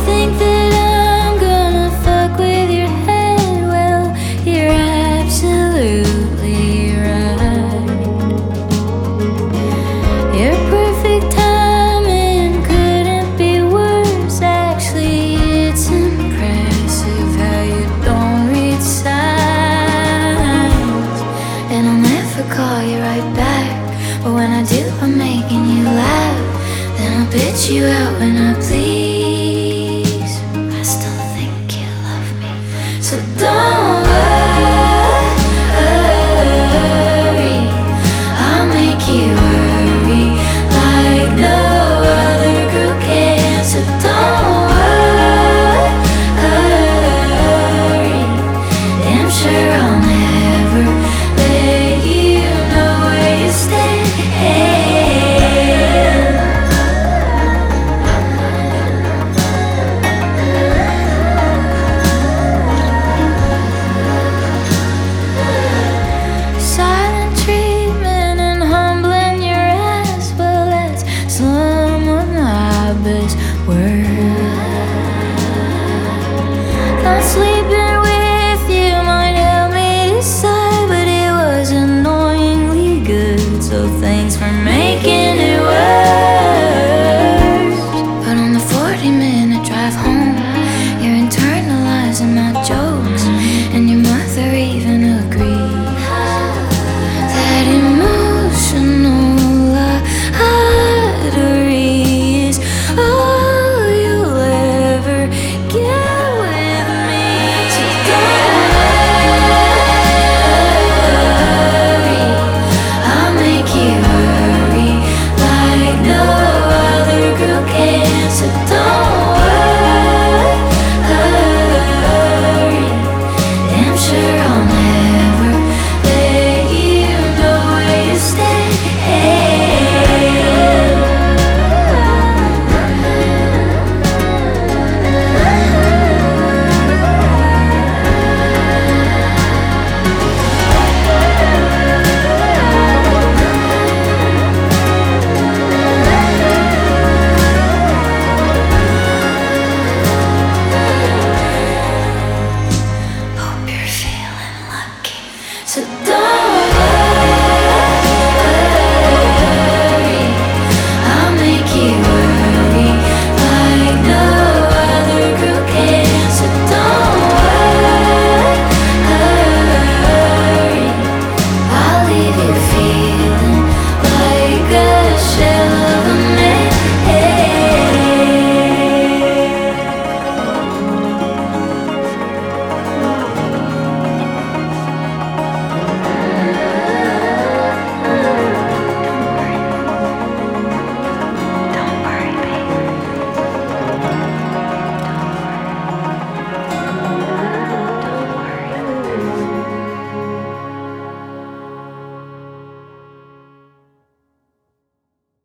think that I'm gonna fuck with your head? Well, you're absolutely right. Your perfect timing couldn't be worse. Actually, it's impressive how you don't read signs. And I'll never call you right back, but when I do, I'm making you laugh. Then I'll bitch you out when I please.